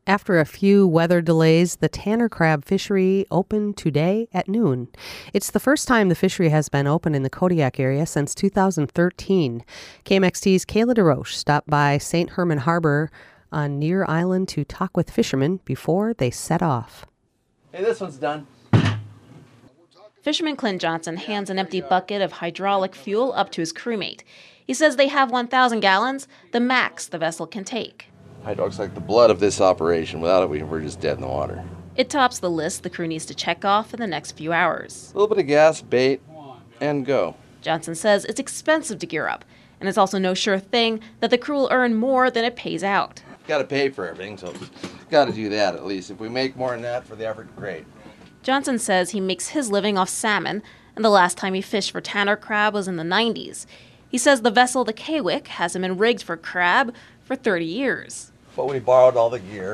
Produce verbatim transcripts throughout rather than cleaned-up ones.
After a few weather delays, the Tanner Crab Fishery opened today at noon. It's the first time the fishery has been open in the Kodiak area since two thousand thirteen. K M X T's Kayla DeRoche stopped by Saint Herman Harbor on Near Island to talk with fishermen before they set off. Hey, this one's done. Fisherman Clint Johnson hands an empty bucket of hydraulic fuel up to his crewmate. He says they have one thousand gallons, the max the vessel can take. Hydraulic's like the blood of this operation. Without it, we we're just dead in the water. It tops the list the crew needs to check off in the next few hours. A little bit of gas, bait, and go. Johnson says it's expensive to gear up, and it's also no sure thing that the crew will earn more than it pays out. Got to pay for everything, so got to do that at least. If we make more than that for the effort, great. Johnson says he makes his living off salmon, and the last time he fished for Tanner crab was in the nineties. He says the vessel, the Kaywick, hasn't been rigged for crab for thirty years. But we borrowed all the gear.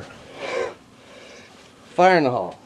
Fire in the hull.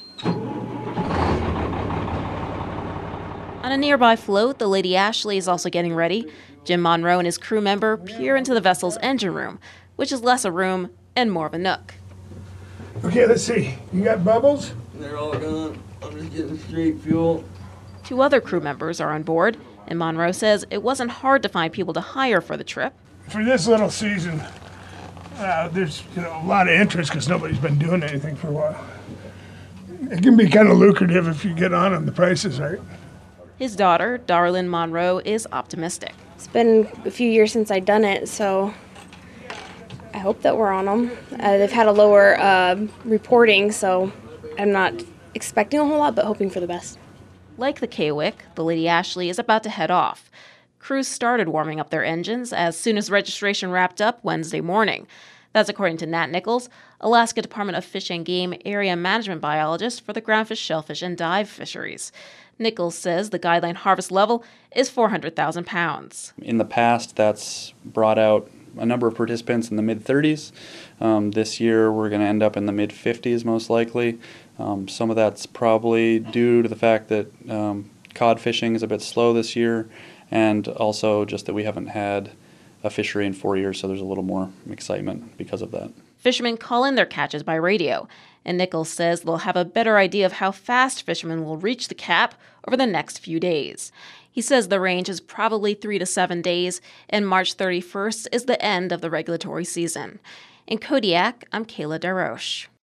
On a nearby float, the Lady Ashley is also getting ready. Jim Monroe and his crew member peer into the vessel's engine room, which is less a room and more of a nook. Okay, let's see. You got bubbles? They're all gone. I'm just getting straight fuel. Two other crew members are on board, and Monroe says it wasn't hard to find people to hire for the trip. For this little season, uh, there's you know a lot of interest because nobody's been doing anything for a while. It can be kind of lucrative if you get on them, the prices, right? His daughter, Darlene Monroe, is optimistic. It's been a few years since I've done it, so I hope that we're on them. Uh, they've had a lower uh, reporting, so I'm not expecting a whole lot, but hoping for the best. Like the Kaywick, the Lady Ashley is about to head off. Crews started warming up their engines as soon as registration wrapped up Wednesday morning. That's according to Nat Nichols, Alaska Department of Fish and Game area management biologist for the groundfish, shellfish, and dive fisheries. Nichols says the guideline harvest level is four hundred thousand pounds. In the past, that's brought out a number of participants in the mid thirties. Um, this year, we're going to end up in the mid fifties most likely. Um, some of that's probably due to the fact that um, cod fishing is a bit slow this year, and also just that we haven't had a fishery in four years, so there's a little more excitement because of that. Fishermen call in their catches by radio, and Nichols says they'll have a better idea of how fast fishermen will reach the cap over the next few days. He says the range is probably three to seven days, and March thirty-first is the end of the regulatory season. In Kodiak, I'm Kayla DeRoche.